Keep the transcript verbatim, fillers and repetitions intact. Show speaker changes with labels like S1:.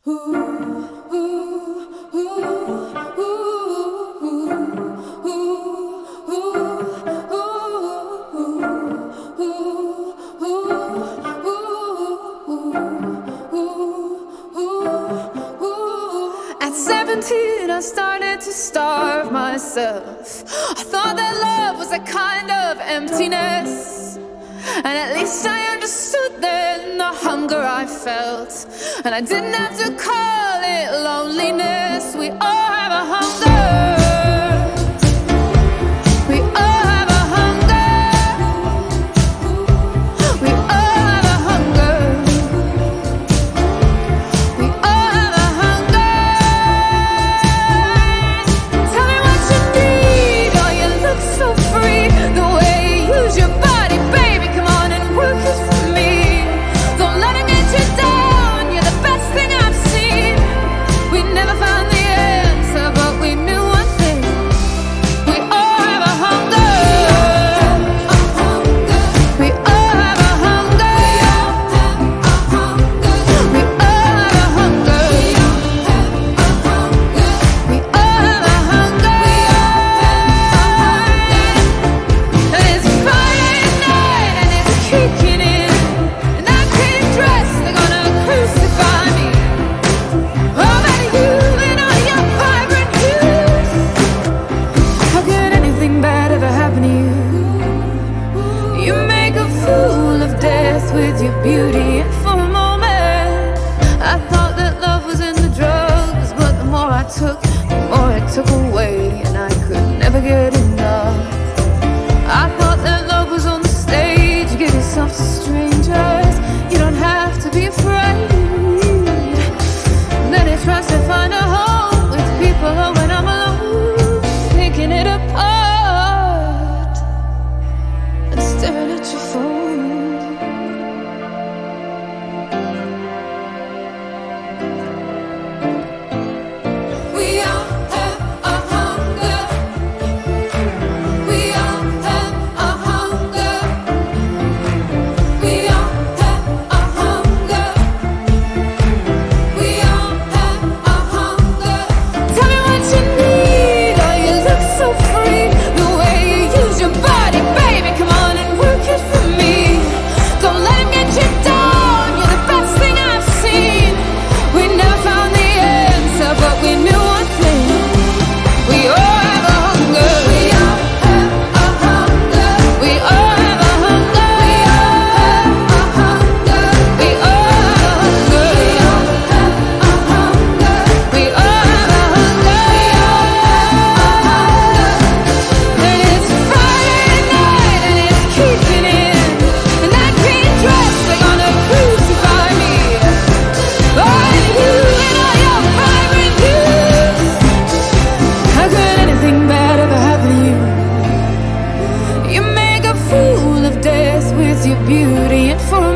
S1: At seventeen, I started to starve myself. I thought that love was a kind of emptiness, and at least I understood then the hunger I felt. And I didn't have to call it loneliness. We all have a hunger. We all have a hunger. We all have a hunger. We all have a hunger. Tell me what you need. Oh, you look so free. The way you use your body, baby. Come on and work it for me. Don't let it get you down. You're the best thing I've seen. We never found the answer, but we knew one thing. We all have a hunger. We all have a hunger. We all have a hunger. We all have a hunger. And it's Friday night and it's kicking in, and I can't dress. They're gonna crucify me. Oh, baby, you and all your vibrant hues. How could anything bad ever happen to you? You make a fool of death with your beauty, and for a moment I thought that love was in the drugs, but the more I took, the more it took away, and I could never get enough. I thought that love was on the stage. You give yourself to strangers. You don't have to be afraid. Then it tries to find a home with people, oh, when I'm alone, picking it apart and staring at your phone. We all have a hunger. We all have a hunger. We all have a hunger. We all have a hunger. Tell me what you need. Oh, you look so free. The way you use your body, baby. Come on and work it for me. Don't let him get you down. You're the best thing I've seen. We never found the answer, but we knew one thing. We all have a hunger. We all have a hunger. We all have a hunger. We all have a hunger. We all have a hunger. We all have a hunger. And it's Friday night and it's kicking in, and I can't dress. They're gonna crucify me. Oh, and you and all your vibrant hues. How could anything bad ever happen to you? You make a fool of death with your beauty, and for